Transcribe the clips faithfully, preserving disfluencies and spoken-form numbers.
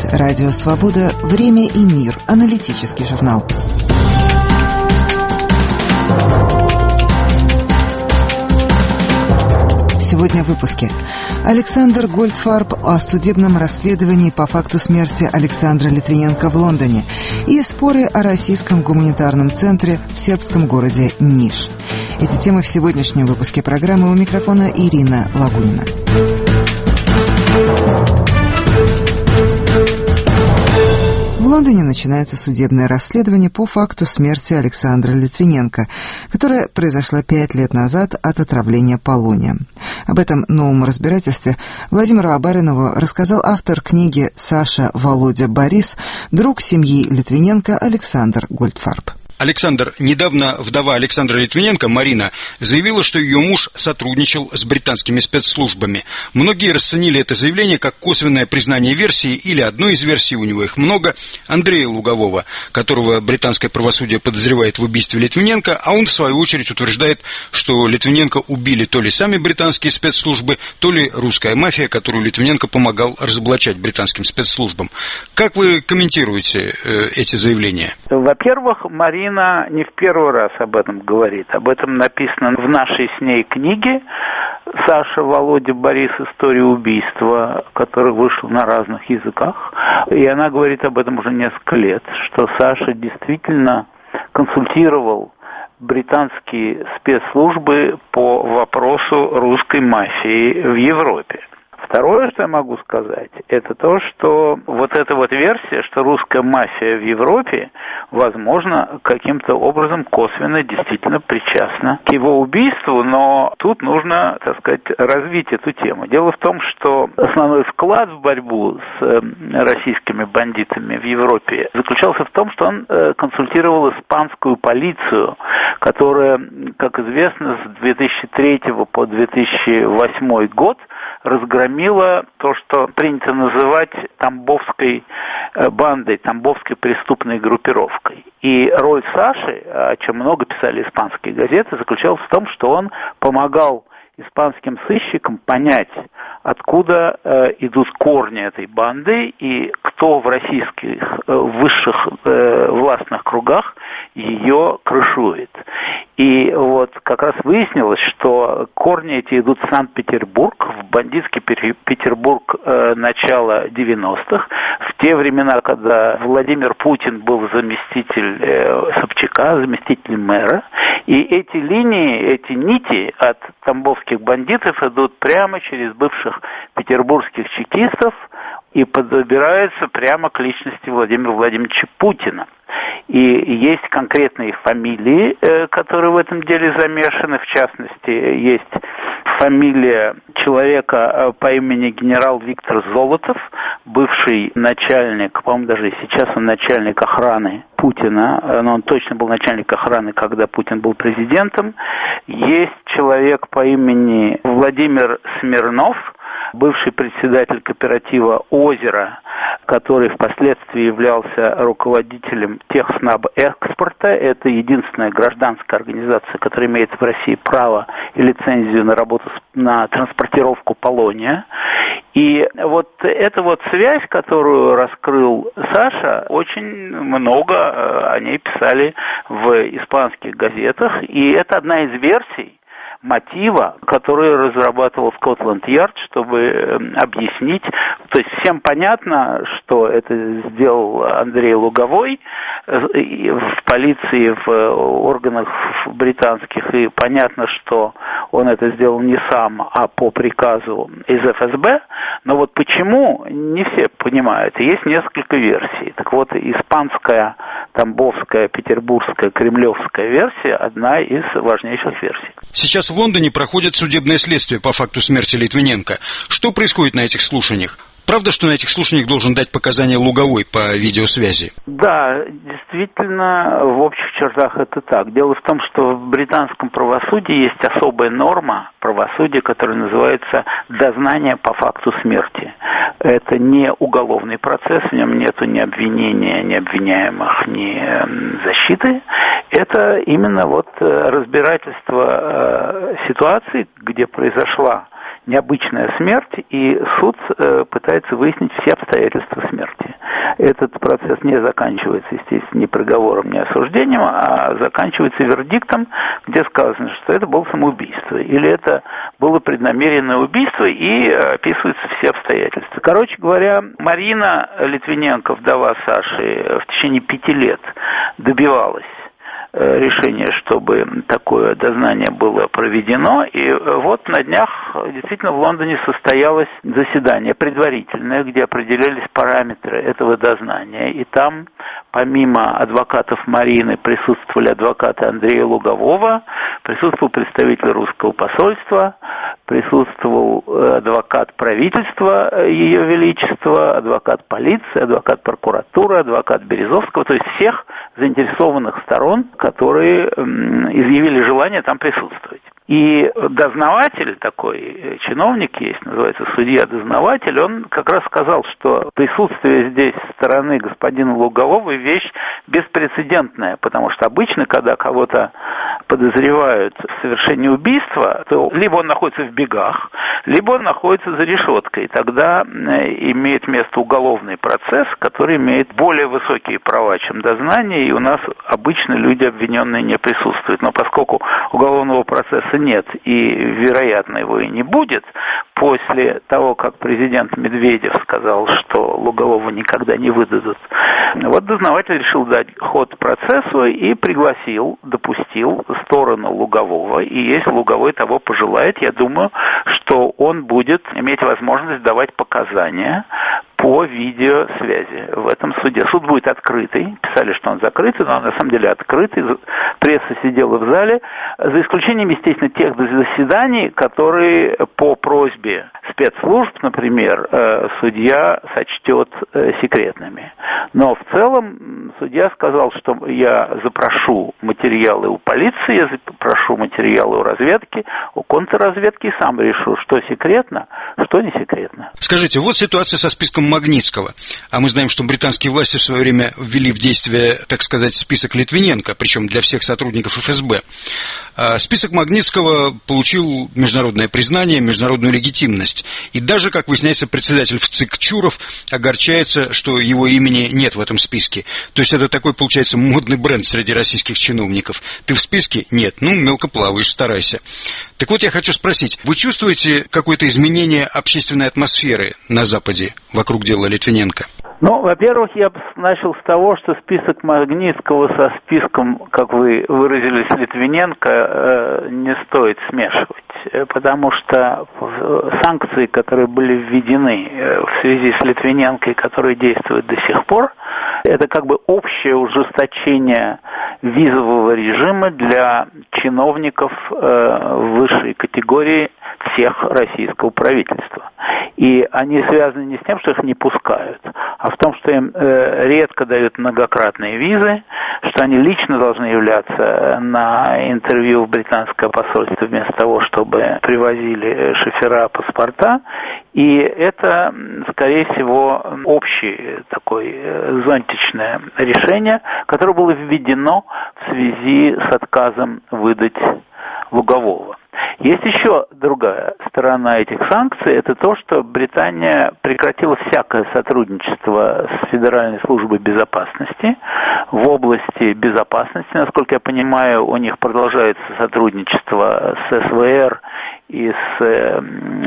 Радио Свобода. Время и мир. Аналитический журнал. Сегодня в выпуске. Александр Гольдфарб о судебном расследовании по факту смерти Александра Литвиненко в Лондоне и споры о российском гуманитарном центре в сербском городе Ниш. Эти темы в сегодняшнем выпуске программы. У микрофона Ирина Лагунина. В Лондоне начинается судебное расследование по факту смерти Александра Литвиненко, которое произошло пять лет назад от отравления полонием. Об этом новом разбирательстве Владимиру Абаринову рассказал автор книги «Саша, Володя, Борис», друг семьи Литвиненко Александр Гольдфарб. Александр, недавно вдова Александра Литвиненко, Марина, заявила, что ее муж сотрудничал с британскими спецслужбами. Многие расценили это заявление как косвенное признание версии или одной из версий, у него их много, Андрея Лугового, которого британское правосудие подозревает в убийстве Литвиненко, а он в свою очередь утверждает, что Литвиненко убили то ли сами британские спецслужбы, то ли русская мафия, которую Литвиненко помогал разоблачать британским спецслужбам. Как вы комментируете э, эти заявления? Во-первых, Марина Марина не в первый раз об этом говорит. Об этом написано в нашей с ней книге «Саша, Володя, Борис. История убийства», который вышел на разных языках. И она говорит об этом уже несколько лет, что Саша действительно консультировал британские спецслужбы по вопросу русской мафии в Европе. Второе, что я могу сказать, это то, что вот эта вот версия, что русская мафия в Европе, возможно, каким-то образом косвенно действительно причастна к его убийству, но тут нужно, так сказать, развить эту тему. Дело в том, что основной вклад в борьбу с российскими бандитами в Европе заключался в том, что он консультировал испанскую полицию, которая, как известно, с две тысячи третьего по две тысячи восьмой год разгромила то, что принято называть тамбовской бандой, тамбовской преступной группировкой. И роль Саши, о чем много писали испанские газеты, заключалась в том, что он помогал испанским сыщикам понять, откуда э, идут корни этой банды и кто в российских э, высших э, властных кругах ее крышует. И вот как раз выяснилось, что корни эти идут в Санкт-Петербург, в бандитский Петербург э, начала девяностых, в те времена, когда Владимир Путин был заместитель э, Собчака, заместитель мэра, и эти линии, эти нити от тамбовских бандитов идут прямо через бывших петербургских чекистов и подбираются прямо к личности Владимира Владимировича Путина. И есть конкретные фамилии, которые в этом деле замешаны. В частности, есть фамилия человека по имени генерал Виктор Золотов, бывший начальник, по-моему, даже сейчас он начальник охраны Путина, но он точно был начальник охраны, когда Путин был президентом. Есть человек по имени Владимир Смирнов, бывший председатель кооператива «Озеро», который впоследствии являлся руководителем Техснабэкспорта. Это единственная гражданская организация, которая имеет в России право и лицензию на работу на транспортировку полония. И вот эта вот связь, которую раскрыл Саша, очень много о ней писали в испанских газетах. И это одна из версий мотива, который разрабатывал Скотланд-Ярд, чтобы объяснить. То есть всем понятно, что это сделал Андрей Луговой в полиции, в органах британских, и понятно, что он это сделал не сам, а по приказу из эф эс бэ. Но вот почему, не все понимают. Есть несколько версий. Так вот, испанская, тамбовская, петербургская, кремлевская версия – одна из важнейших версий. Сейчас в Лондоне проходит судебное следствие по факту смерти Литвиненко. Что происходит на этих слушаниях? Правда, что на этих слушаниях должен дать показания Луговой по видеосвязи? Да, действительно, в общих чертах это так. Дело в том, что в британском правосудии есть особая норма правосудия, которая называется дознание по факту смерти. Это не уголовный процесс, в нем нету ни обвинения, ни обвиняемых, ни защиты. Это именно вот разбирательство ситуации, где произошла необычная смерть, и суд э, пытается выяснить все обстоятельства смерти. Этот процесс не заканчивается, естественно, ни приговором, ни осуждением, а заканчивается вердиктом, где сказано, что это было самоубийство, или это было преднамеренное убийство, и описываются все обстоятельства. Короче говоря, Марина Литвиненко, вдова Саши, в течение пяти лет добивалась решение, чтобы такое дознание было проведено. И вот на днях действительно в Лондоне состоялось заседание предварительное, где определялись параметры этого дознания. И там, помимо адвокатов Марины, присутствовали адвокаты Андрея Лугового, присутствовал представитель русского посольства, присутствовал адвокат правительства Ее Величества, адвокат полиции, адвокат прокуратуры, адвокат Березовского, то есть всех заинтересованных сторон, которые изъявили желание там присутствовать. И дознаватель, такой чиновник есть, называется судья-дознаватель, он как раз сказал, что присутствие здесь со стороны господина Лугового вещь беспрецедентная, потому что обычно, когда кого-то подозревают в совершении убийства, то либо он находится в бегах, либо он находится за решеткой. И тогда имеет место уголовный процесс, который имеет более высокие права, чем дознание, и у нас обычно люди, обвиненные, не присутствуют. Но поскольку уголовного процесса нет, и, вероятно, его и не будет, после того, как президент Медведев сказал, что Лугового никогда не выдадут, вот дознаватель решил дать ход процессу и пригласил, допустил сторону Лугового, и если Луговой того пожелает, я думаю, что он будет иметь возможность давать показания по видеосвязи в этом суде. Суд будет открытый, писали, что он закрытый, но он на самом деле открытый, пресса сидела в зале, за исключением, естественно, тех заседаний, которые по просьбе спецслужб, например, судья сочтет секретными. Но в целом судья сказал, что я запрошу материалы у полиции, я запрошу материалы у разведки, у контрразведки, и сам решу, что секретно, что не секретно. Скажите, вот ситуация со списком Магнитского. А мы знаем, что британские власти в свое время ввели в действие, так сказать, список Литвиненко, причем для всех сотрудников эф эс бэ. Список Магнитского получил международное признание, международную легитимность. И даже, как выясняется, председатель ВЦИК Чуров огорчается, что его имени нет в этом списке. То есть это такой, получается, модный бренд среди российских чиновников. Ты в списке? Нет. Ну, мелко плаваешь, старайся. Так вот, я хочу спросить, вы чувствуете какое-то изменение общественной атмосферы на Западе вокруг дела Литвиненко? Ну, во-первых, я бы начал с того, что список Магнитского со списком, как вы выразились, Литвиненко, э, не стоит смешивать, потому что санкции, которые были введены в связи с Литвиненко и которые действуют до сих пор, это как бы общее ужесточение визового режима для чиновников э, высшей категории всех российского правительства. И они связаны не с тем, что их не пускают, а в том, что им э, редко дают многократные визы, что они лично должны являться на интервью в британское посольство вместо того, чтобы привозили шофера паспорта. И это, скорее всего, общее такое зонтичное решение, которое было введено в связи с отказом выдать Лугового. Есть еще другая сторона этих санкций, это то, что Британия прекратила всякое сотрудничество с Федеральной службой безопасности в области безопасности. Насколько я понимаю, у них продолжается сотрудничество с эс вэ эр и с э,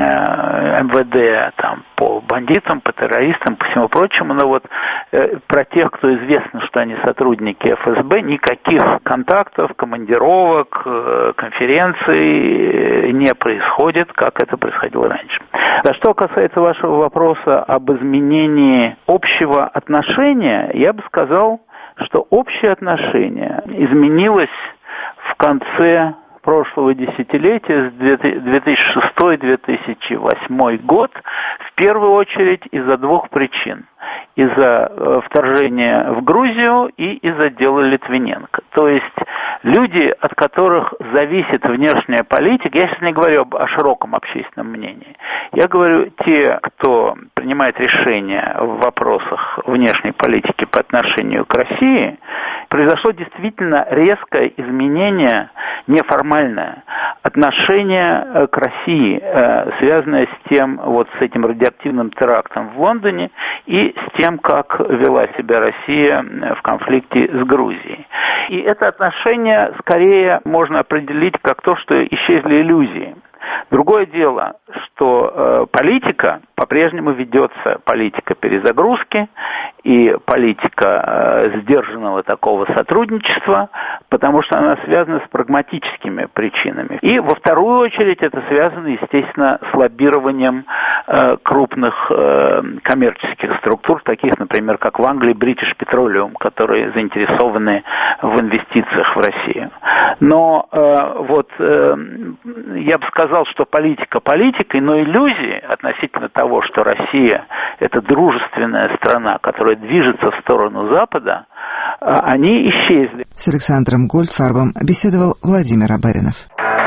эм вэ дэ там, по бандитам, по террористам, по всему прочему. Но вот э, про тех, кто известно, что они сотрудники эф эс бэ, никаких контактов, командировок, э, конференций не происходит, как это происходило раньше. А что касается вашего вопроса об изменении общего отношения, я бы сказал, что общее отношение изменилось в конце прошлого десятилетия, с две тысячи шестой — две тысячи восьмой год, в первую очередь из-за двух причин. Из-за вторжения в Грузию и из-за дела Литвиненко. То есть люди, от которых зависит внешняя политика, я сейчас не говорю об, о широком общественном мнении, я говорю те, кто принимает решения в вопросах внешней политики по отношению к России, произошло действительно резкое изменение, неформальное, отношение к России, связанное с тем, вот с этим радиоактивным терактом в Лондоне и с тем, как вела себя Россия в конфликте с Грузией. И это отношение скорее можно определить как то, что исчезли иллюзии. Другое дело, что э, политика, по-прежнему ведется политика перезагрузки и политика э, сдержанного такого сотрудничества, потому что она связана с прагматическими причинами. И во вторую очередь это связано, естественно, с лоббированием э, крупных э, коммерческих структур, таких, например, как в Англии British Petroleum, которые заинтересованы в инвестициях в Россию. Но э, вот э, я бы сказал, что политика политикой, но иллюзии относительно того, что Россия – это дружественная страна, которая движется в сторону Запада, они исчезли. С Александром Гольдфарбом беседовал Владимир Абаринов.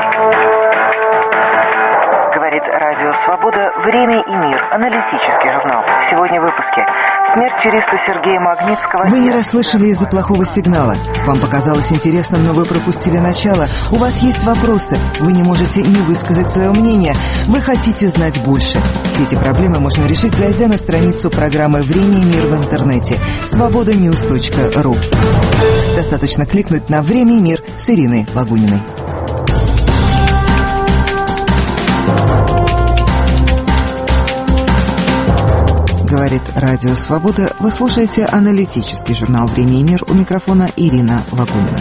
Говорит Радио Свобода «Время и мир». Аналитический журнал. Сегодня в выпуске. Смерть юриста Сергея Магнитского. Вы не расслышали из-за плохого сигнала. Вам показалось интересным, но вы пропустили начало. У вас есть вопросы. Вы не можете не высказать свое мнение. Вы хотите знать больше. Все эти проблемы можно решить, зайдя на страницу программы «Время и мир» в интернете. свобода ньюс точка ру. Достаточно кликнуть на «Время и мир» с Ириной Лагуниной. Говорит Радио Свобода. Вы слушаете аналитический журнал «Время и мир». У микрофона Ирина Лагунина.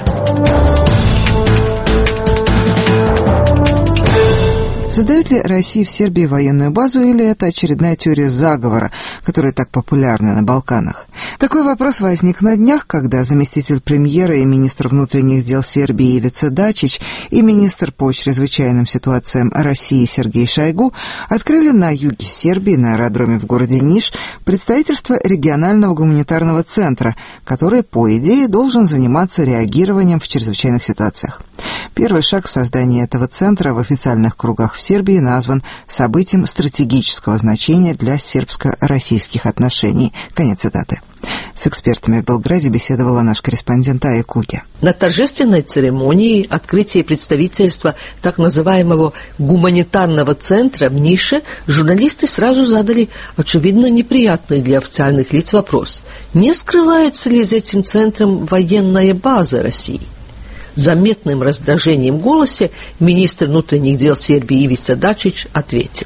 Создает ли Россия в Сербии военную базу, или это очередная теория заговора, которая так популярна на Балканах? Такой вопрос возник на днях, когда заместитель премьера и министр внутренних дел Сербии Ивица Дачич и министр по чрезвычайным ситуациям России Сергей Шойгу открыли на юге Сербии, на аэродроме в городе Ниш, представительство регионального гуманитарного центра, который, по идее, должен заниматься реагированием в чрезвычайных ситуациях. Первый шаг в создании этого центра в официальных кругах в Сербии назван событием стратегического значения для сербско-российских отношений. Конец цитаты. С экспертами в Белграде беседовала наш корреспондент Ая Куги. На торжественной церемонии открытия представительства так называемого гуманитарного центра в Нише журналисты сразу задали очевидно неприятный для официальных лиц вопрос: не скрывается ли за этим центром военная база России? Заметным раздражением в голосе министр внутренних дел Сербии Ивица Дачич ответил: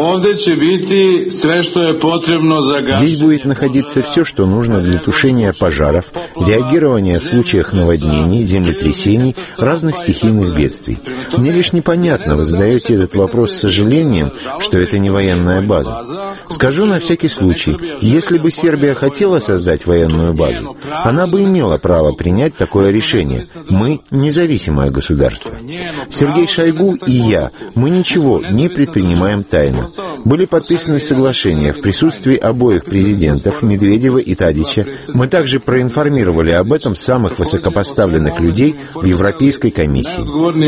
здесь будет находиться все, что нужно для тушения пожаров, реагирования в случаях наводнений, землетрясений, разных стихийных бедствий. Мне лишь непонятно, вы задаете этот вопрос с сожалением, что это не военная база. Скажу на всякий случай, если бы Сербия хотела создать военную базу, она бы имела право принять такое решение. Мы независимое государство. Сергей Шойгу и я, мы ничего не предпринимаем тайно. Были подписаны соглашения в присутствии обоих президентов, Медведева и Тадича. Мы также проинформировали об этом самых высокопоставленных людей в Европейской комиссии.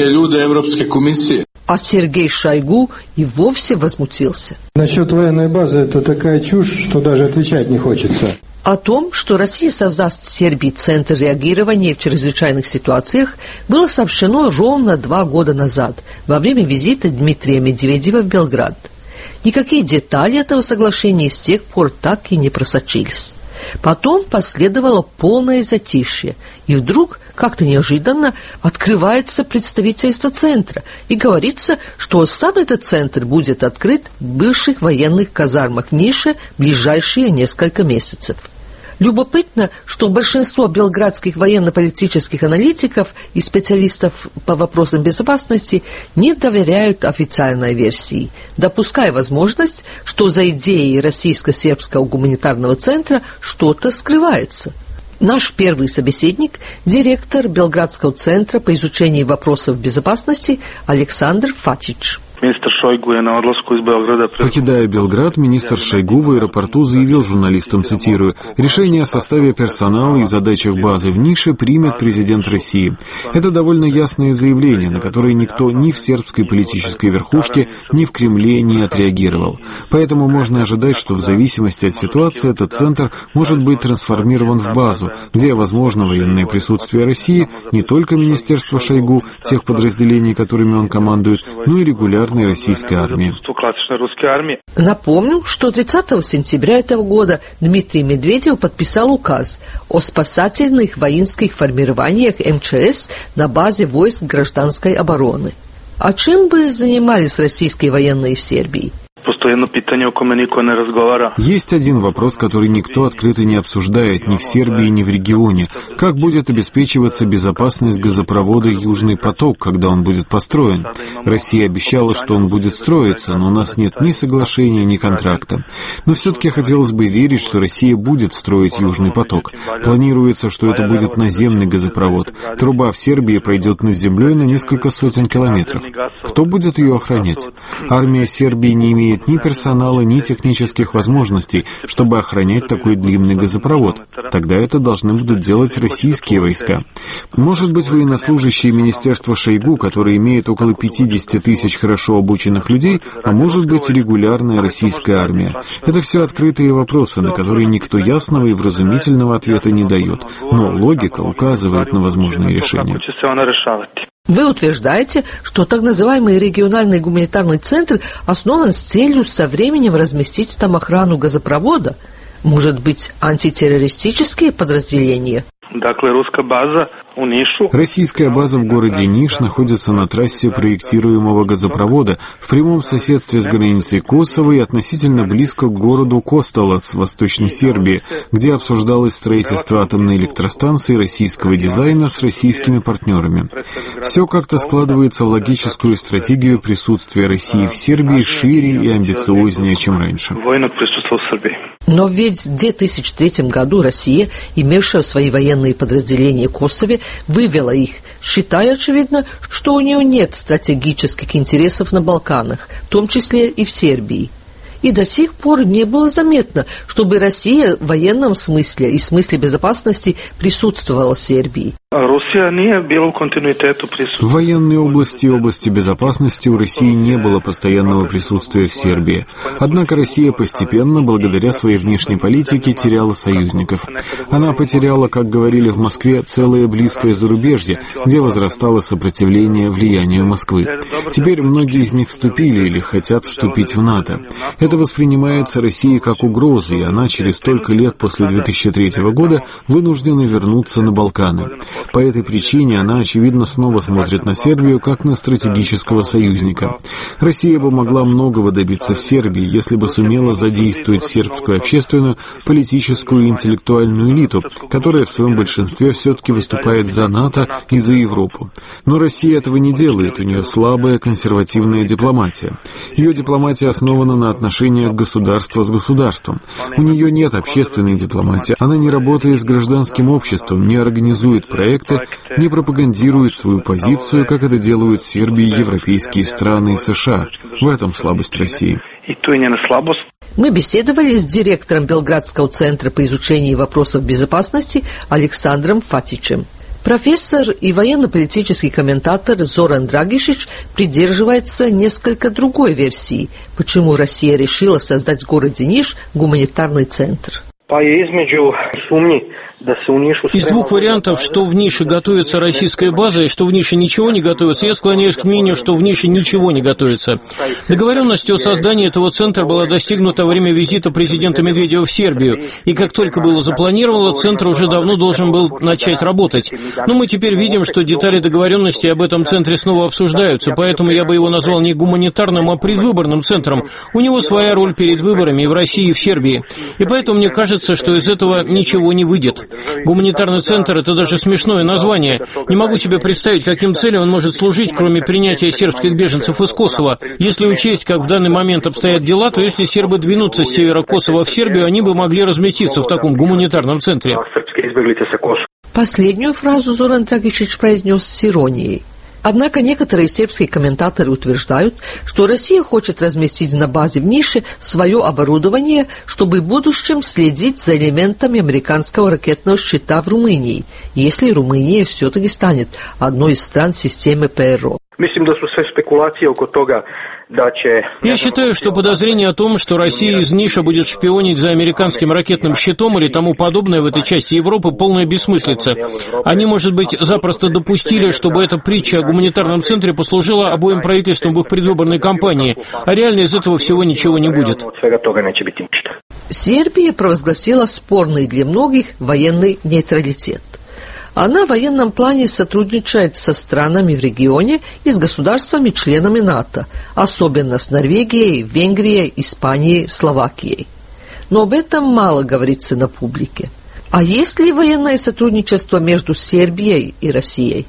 А Сергей Шойгу и вовсе возмутился. Насчет военной базы это такая чушь, что даже отвечать не хочется. О том, что Россия создаст в Сербии центр реагирования в чрезвычайных ситуациях, было сообщено ровно два года назад, во время визита Дмитрия Медведева в Белград. Никакие детали этого соглашения с тех пор так и не просочились. Потом последовало полное затишье, и вдруг, как-то неожиданно, открывается представительство центра, и говорится, что сам этот центр будет открыт в бывших военных казармах в Нише в ближайшие несколько месяцев. Любопытно, что большинство белградских военно-политических аналитиков и специалистов по вопросам безопасности не доверяют официальной версии, допуская возможность, что за идеей российско-сербского гуманитарного центра что-то скрывается. Наш первый собеседник – директор Белградского центра по изучению вопросов безопасности Александр Фатич. Министр Покидая Белград, министр Шойгу в аэропорту заявил журналистам, цитирую, «Решение о составе персонала и задачах базы в Нише примет президент России». Это довольно ясное заявление, на которое никто ни в сербской политической верхушке, ни в Кремле не отреагировал. Поэтому можно ожидать, что в зависимости от ситуации этот центр может быть трансформирован в базу, где возможно военное присутствие России, не только министерства Шойгу, тех подразделений, которыми он командует, но и регулярной российской армии. Напомню, что тридцатого сентября этого года Дмитрий Медведев подписал указ о спасательных воинских формированиях эм че эс на базе войск гражданской обороны. А чем бы занимались российские военные в Сербии? Есть один вопрос, который никто открыто не обсуждает ни в Сербии, ни в регионе. Как будет обеспечиваться безопасность газопровода «Южный поток», когда он будет построен? Россия обещала, что он будет строиться, но у нас нет ни соглашения, ни контракта. Но все-таки хотелось бы верить, что Россия будет строить «Южный поток». Планируется, что это будет наземный газопровод. Труба в Сербии пройдет над землей на несколько сотен километров. Кто будет ее охранять? Армия Сербии не имеет ни персонала, ни технических возможностей, чтобы охранять такой длинный газопровод. Тогда это должны будут делать российские войска. Может быть, военнослужащие министерства Шойгу, которые имеют около пятьдесят тысяч хорошо обученных людей, а может быть, регулярная российская армия. Это все открытые вопросы, на которые никто ясного и вразумительного ответа не дает. Но логика указывает на возможные решения. Вы утверждаете, что так называемый региональный гуманитарный центр основан с целью со временем разместить там охрану газопровода? Может быть, антитеррористические подразделения? Российская база в городе Ниш находится на трассе проектируемого газопровода в прямом соседстве с границей Косово и относительно близко к городу Костолац в Восточной Сербии, где обсуждалось строительство атомной электростанции российского дизайна с российскими партнерами. Все как-то складывается в логическую стратегию присутствия России в Сербии шире и амбициознее, чем раньше. Но ведь в две тысячи третьем году Россия, имевшая свои военные подразделения в Косове, вывела их, считая, очевидно, что у нее нет стратегических интересов на Балканах, в том числе и в Сербии. И до сих пор не было заметно, чтобы Россия в военном смысле и в смысле безопасности присутствовала в Сербии. В военной области и области безопасности у России не было постоянного присутствия в Сербии. Однако Россия постепенно, благодаря своей внешней политике, теряла союзников. Она потеряла, как говорили в Москве, целое близкое зарубежье, где возрастало сопротивление влиянию Москвы. Теперь многие из них вступили или хотят вступить в НАТО. Это воспринимается Россией как угроза, и она через столько лет после две тысячи третьего года вынуждена вернуться на Балканы. По этой причине она, очевидно, снова смотрит на Сербию как на стратегического союзника. Россия бы могла многого добиться в Сербии, если бы сумела задействовать сербскую общественную, политическую и интеллектуальную элиту, которая в своем большинстве все-таки выступает за НАТО и за Европу. Но Россия этого не делает, у нее слабая консервативная дипломатия. Ее дипломатия основана на отношениях государства с государством. У нее нет общественной дипломатии, она не работает с гражданским обществом, не организует проекты, не пропагандирует свою позицию, как это делают в Сербии, европейские страны и США. В этом слабость России. Мы беседовали с директором Белградского центра по изучению вопросов безопасности Александром Фатичем. Профессор и военно-политический комментатор Зоран Драгишич придерживается несколько другой версии, почему Россия решила создать в городе Ниш гуманитарный центр. Из двух вариантов, что в Нише готовится российская база и что в Нише ничего не готовится, я склоняюсь к мнению, что в Нише ничего не готовится. Договоренность о создании этого центра была достигнута во время визита президента Медведева в Сербию, и как только было запланировано, центр уже давно должен был начать работать. Но мы теперь видим, что детали договоренности об этом центре снова обсуждаются, поэтому я бы его назвал не гуманитарным, а предвыборным центром. У него своя роль перед выборами и в России, и в Сербии. И поэтому мне кажется, что из этого ничего не выйдет. Гуманитарный центр – это даже смешное название. Не могу себе представить, каким целям он может служить, кроме принятия сербских беженцев из Косово. Если учесть, как в данный момент обстоят дела, то если сербы двинутся с севера Косово в Сербию, они бы могли разместиться в таком гуманитарном центре. Последнюю фразу Зоран Драгишич произнес с иронией. Однако некоторые сербские комментаторы утверждают, что Россия хочет разместить на базе в Нише свое оборудование, чтобы в будущем следить за элементами американского ракетного щита в Румынии, если Румыния все-таки станет одной из стран системы ПРО. Я считаю, что подозрение о том, что Россия из Ниша будет шпионить за американским ракетным щитом или тому подобное в этой части Европы, полная бессмыслица. Они, может быть, запросто допустили, чтобы эта притча о гуманитарном центре послужила обоим правительствам в их предвыборной кампании, а реально из этого всего ничего не будет. Сербия провозгласила спорный для многих военный нейтралитет. Она в военном плане сотрудничает со странами в регионе и с государствами-членами НАТО, особенно с Норвегией, Венгрией, Испанией, Словакией. Но об этом мало говорится на публике. А есть ли военное сотрудничество между Сербией и Россией?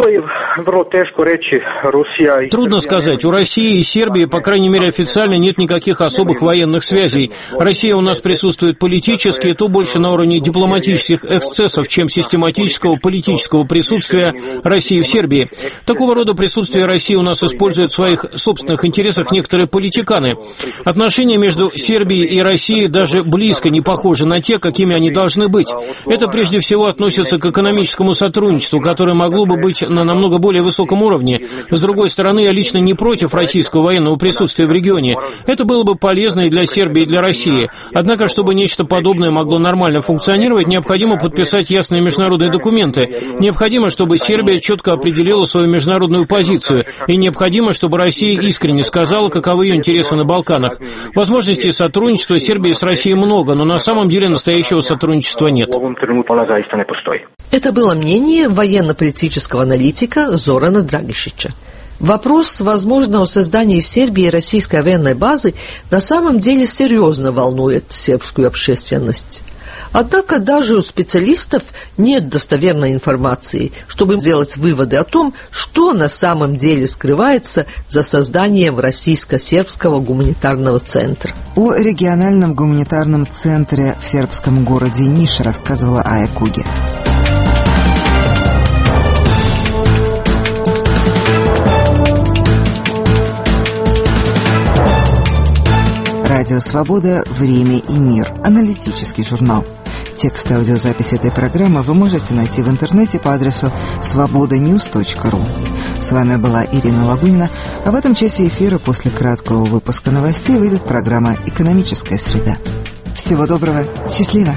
Трудно сказать. У России и Сербии, по крайней мере официально, нет никаких особых военных связей. Россия у нас присутствует политически, то больше на уровне дипломатических эксцессов, чем систематического политического присутствия России в Сербии. Такого рода присутствие России у нас используют в своих собственных интересах некоторые политиканы. Отношения между Сербией и Россией даже близко не похожи на те, какими они должны быть. Это прежде всего относится к экономическому сотрудничеству, которое могло бы быть на намного более высоком уровне. С другой стороны, я лично не против российского военного присутствия в регионе. Это было бы полезно и для Сербии, и для России. Однако, чтобы нечто подобное могло нормально функционировать, необходимо подписать ясные международные документы. Необходимо, чтобы Сербия четко определила свою международную позицию. И необходимо, чтобы Россия искренне сказала, каковы ее интересы на Балканах. Возможностей сотрудничества Сербии с Россией много, но на самом деле настоящего сотрудничества нет. Это было мнение военно-политического аналитика Зорана Драгишича. Вопрос возможного создания в Сербии российской военной базы на самом деле серьезно волнует сербскую общественность. Однако даже у специалистов нет достоверной информации, чтобы сделать выводы о том, что на самом деле скрывается за созданием российско-сербского гуманитарного центра. О региональном гуманитарном центре в сербском городе Ниш рассказывала Ая Куги. Радио «Свобода. Время и мир». Аналитический журнал. Текст и аудиозапись этой программы вы можете найти в интернете по адресу свобода ньюс точка ру. С вами была Ирина Лагунина, а в этом часе эфира после краткого выпуска новостей выйдет программа «Экономическая среда». Всего доброго, счастливо!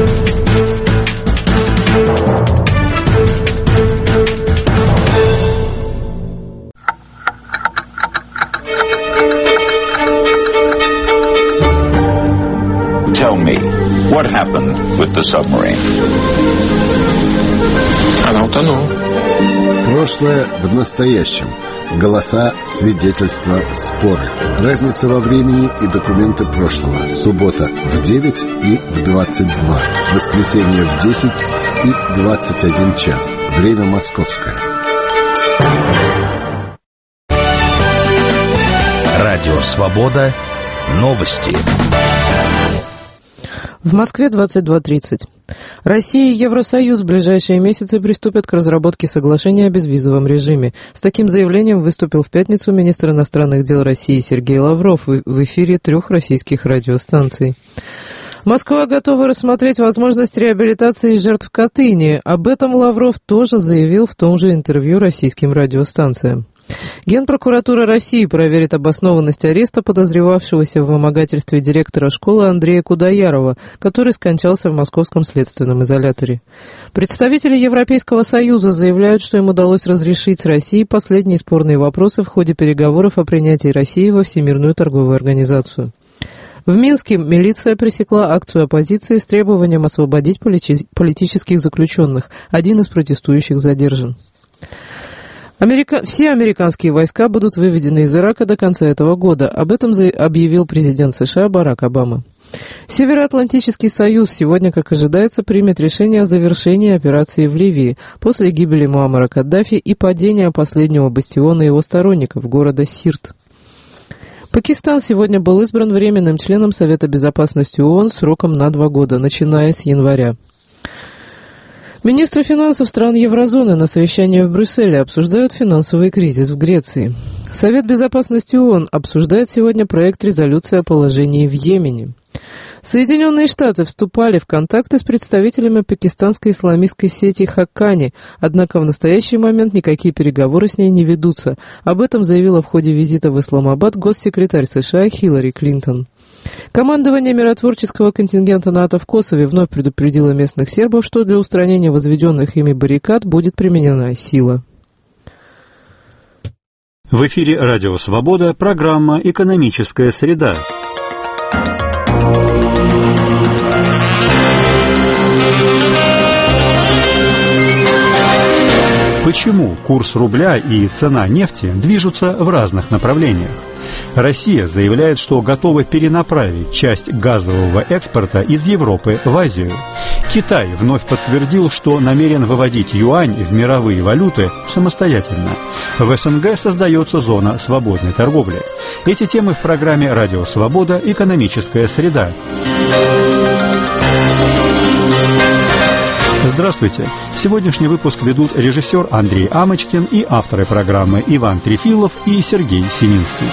Tell me, what happened with the submarine? Она утонула. Прошлое в настоящем. Голоса, свидетельства, споры. Разница во времени и документы прошлого. Суббота в девять и в двадцать два. Воскресенье в десять и двадцать один час. Время московское. Радио «Свобода». Новости. В Москве двадцать два тридцать. Россия и Евросоюз в ближайшие месяцы приступят к разработке соглашения о безвизовом режиме. С таким заявлением выступил в пятницу министр иностранных дел России Сергей Лавров в эфире трех российских радиостанций. Москва готова рассмотреть возможность реабилитации жертв Катыни. Об этом Лавров тоже заявил в том же интервью российским радиостанциям. Генпрокуратура России проверит обоснованность ареста подозревавшегося в вымогательстве директора школы Андрея Кудаярова, который скончался в московском следственном изоляторе. Представители Европейского Союза заявляют, что им удалось разрешить с Россией последние спорные вопросы в ходе переговоров о принятии России во Всемирную торговую организацию. В Минске милиция пресекла акцию оппозиции с требованием освободить полити- политических заключенных. Один из протестующих задержан. Америка... Все американские войска будут выведены из Ирака до конца этого года. Об этом объявил президент США Барак Обама. Североатлантический союз сегодня, как ожидается, примет решение о завершении операции в Ливии после гибели Муаммара Каддафи и падения последнего бастиона его сторонников, города Сирт. Пакистан сегодня был избран временным членом Совета Безопасности ООН сроком на два года, начиная с января. Министры финансов стран еврозоны на совещании в Брюсселе обсуждают финансовый кризис в Греции. Совет безопасности ООН обсуждает сегодня проект резолюции о положении в Йемене. Соединенные Штаты вступали в контакты с представителями пакистанской исламистской сети Хаккани, однако в настоящий момент никакие переговоры с ней не ведутся. Об этом заявила в ходе визита в Исламабад госсекретарь США Хиллари Клинтон. Командование миротворческого контингента НАТО в Косове вновь предупредило местных сербов, что для устранения возведенных ими баррикад будет применена сила. В эфире «Радио Свобода», программа «Экономическая среда». Почему курс рубля и цена нефти движутся в разных направлениях? Россия заявляет, что готова перенаправить часть газового экспорта из Европы в Азию. Китай вновь подтвердил, что намерен выводить юань в мировые валюты самостоятельно. В СНГ создается зона свободной торговли. Эти темы в программе «Радио Свобода. Экономическая среда». Здравствуйте! Сегодняшний выпуск ведут режиссер Андрей Амочкин и авторы программы Иван Трефилов и Сергей Сининский.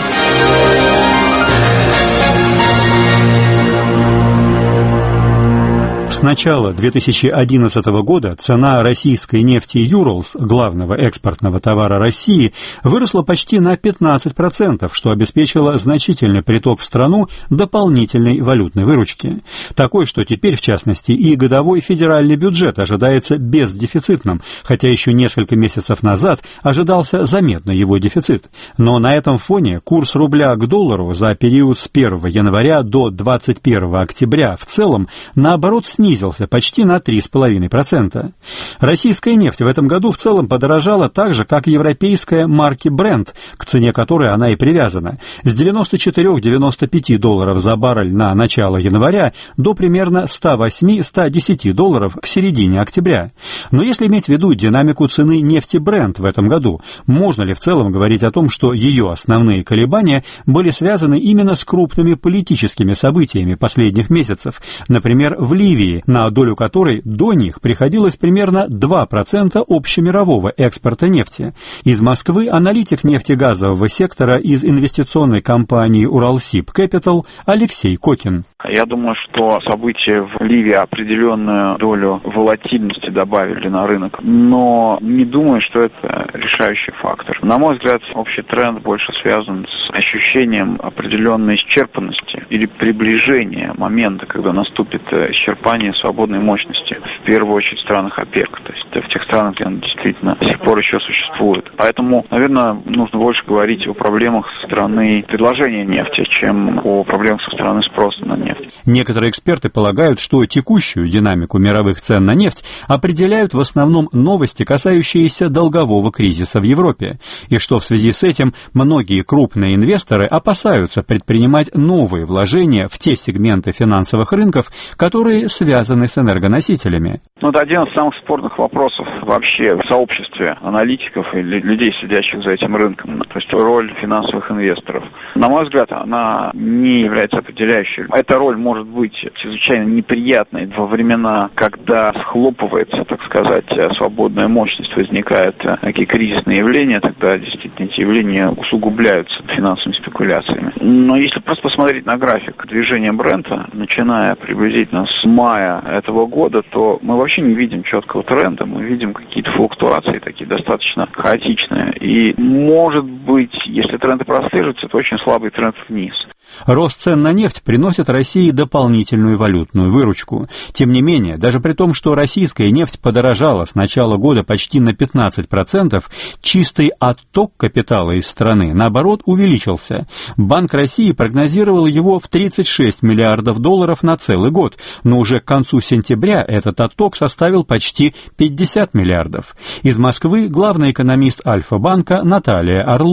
С начала две тысячи одиннадцатого года цена российской нефти «Юралс», главного экспортного товара России, выросла почти на пятнадцать процентов, что обеспечило значительный приток в страну дополнительной валютной выручки. Такой, что теперь, в частности, и годовой федеральный бюджет ожидается бездефицитным, хотя еще несколько месяцев назад ожидался заметный его дефицит. Но на этом фоне курс рубля к доллару за период с первого января до двадцать первого октября в целом, наоборот, снизился почти на три целых пять десятых процента. Российская нефть в этом году в целом подорожала так же, как европейская марки Brent, к цене которой она и привязана, с девяноста четырёх — девяноста пяти долларов за баррель на начало января до примерно ста восьми — ста десяти долларов к середине октября. Но если иметь в виду динамику цены нефти Brent в этом году, можно ли в целом говорить о том, что ее основные колебания были связаны именно с крупными политическими событиями последних месяцев, например, в Ливии, на долю которой до них приходилось примерно два процента общемирового экспорта нефти. Из Москвы аналитик нефтегазового сектора из инвестиционной компании «Уралсиб Кэпитал» Алексей Кокин. Я думаю, что события в Ливии определенную долю волатильности добавили на рынок, но не думаю, что это решающий фактор. На мой взгляд, общий тренд больше связан с ощущением определенной исчерпанности или приближения момента, когда наступит исчерпание свободной мощности, в первую очередь в странах ОПЕК, то есть в тех странах, где она действительно до сих пор еще существует. Поэтому, наверное, нужно больше говорить о проблемах со стороны предложения нефти, чем о проблемах со стороны спроса на нефть. Некоторые эксперты полагают, что текущую динамику мировых цен на нефть определяют в основном новости, касающиеся долгового кризиса в Европе, и что в связи с этим многие крупные инвесторы опасаются предпринимать новые вложения в те сегменты финансовых рынков, которые связаны с энергоносителями. Ну, это один из самых спорных вопросов вообще в сообществе аналитиков и людей, сидящих за этим рынком, то есть роль финансовых инвесторов. На мой взгляд, она не является определяющей. Эта роль может быть чрезвычайно неприятной во времена, когда схлопывается, так сказать, свободная мощность, возникают такие кризисные явления, тогда действительно эти явления усугубляются финансовыми спекуляциями. Но если просто посмотреть на график движения Брента, начиная приблизительно с мая этого года, то мы вообще не видим четкого тренда, мы видим какие-то флуктуации такие достаточно хаотичные. И, может быть, если тренд и прослеживается, то очень слабый тренд вниз. Рост цен на нефть приносит России дополнительную валютную выручку. Тем не менее, даже при том, что российская нефть подорожала с начала года почти на пятнадцать процентов, чистый отток капитала из страны, наоборот, увеличился. Банк России прогнозировал его в тридцать шесть миллиардов долларов на целый год, но уже к концу сентября этот отток составил почти пятьдесят миллиардов. Из Москвы главный экономист Альфа-банка Наталья Орлова.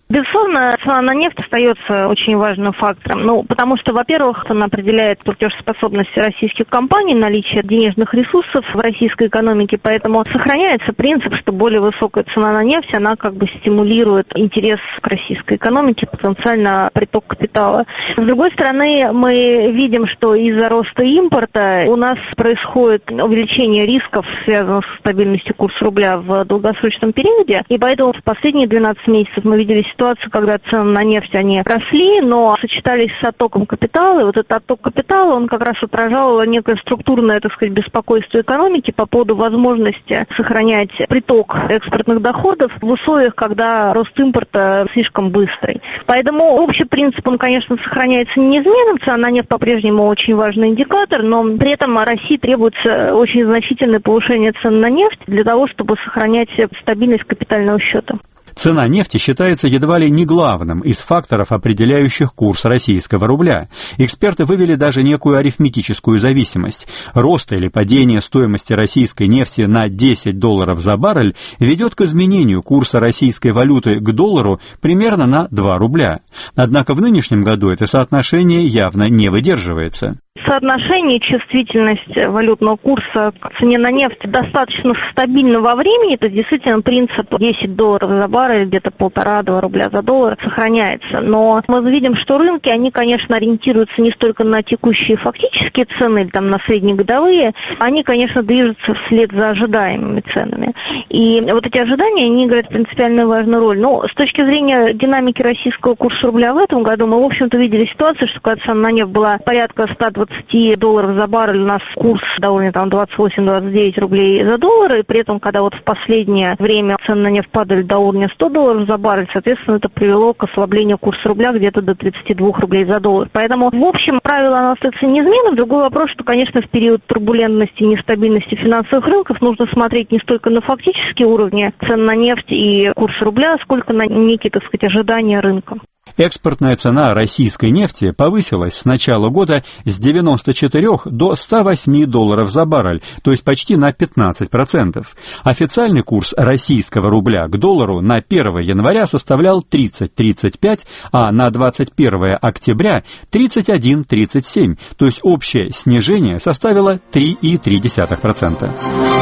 Безусловно, цена на нефть остается очень важным фактором. Ну, потому что, во-первых, она определяет платежеспособность российских компаний, наличие денежных ресурсов в российской экономике, поэтому сохраняется принцип, что более высокая цена на нефть, она как бы стимулирует интерес к российской экономике, потенциально приток капитала. С другой стороны, мы видим, что из-за роста импорта у нас происходит увеличение рисков, связанных с стабильностью курса рубля в долгосрочном периоде, и поэтому в последние двенадцать месяцев мы видели ситуацию, когда цены на нефть, они росли, но сочетались с оттоком капитала, и вот этот отток капитала, он как раз отражал некое структурное, так сказать, беспокойство экономики по поводу возможности сохранять приток экспортных доходов в условиях, когда рост импорта слишком быстрый. Поэтому общий принцип, он, конечно, сохраняется неизменным, цена на нефть по-прежнему очень важный индикатор, но при этом России требуется очень значительное повышение цен на нефть для того, чтобы сохранять стабильность капитального счета. Цена нефти считается едва ли не главным из факторов, определяющих курс российского рубля. Эксперты вывели даже некую арифметическую зависимость. Рост или падение стоимости российской нефти на десять долларов за баррель ведет к изменению курса российской валюты к доллару примерно на два рубля. Однако в нынешнем году это соотношение явно не выдерживается. Соотношение, чувствительность валютного курса к цене на нефть достаточно стабильно во времени. Это действительно принцип десять долларов за баррель, где-то полтора-два рубля за доллар сохраняется. Но мы видим, что рынки, они, конечно, ориентируются не столько на текущие фактические цены, или там на среднегодовые, они, конечно, движутся вслед за ожидаемыми ценами. И вот эти ожидания, они играют принципиально важную роль. Но с точки зрения динамики российского курса рубля в этом году, мы, в общем-то, видели ситуацию, что когда цена на нефть была порядка ста двадцати долларов за баррель, у нас курс довольно там двадцать восемь - двадцать девять рублей за доллар, и при этом, когда вот в последнее время цены на нефть падали до уровня сто долларов за баррель, соответственно, это привело к ослаблению курса рубля где-то до тридцати двух рублей за доллар. Поэтому, в общем, правило оно остается неизменным. Другой вопрос, что, конечно, в период турбулентности и нестабильности финансовых рынков нужно смотреть не столько на фактические уровни цен на нефть и курс рубля, сколько на некие, так сказать, ожидания рынка. Экспортная цена российской нефти повысилась с начала года с девяноста четырёх до ста восьми долларов за баррель, то есть почти на пятнадцать процентов. Официальный курс российского рубля к доллару на первое января составлял тридцать тридцать пять, а на двадцать первое октября тридцать один тридцать семь, то есть общее снижение составило три целых три десятых процента.